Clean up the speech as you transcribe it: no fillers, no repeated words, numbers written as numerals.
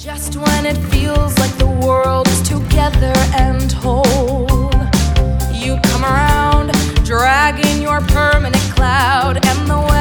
Just when it feels like the world is together and whole, you come around, dragging your permanent cloud, and the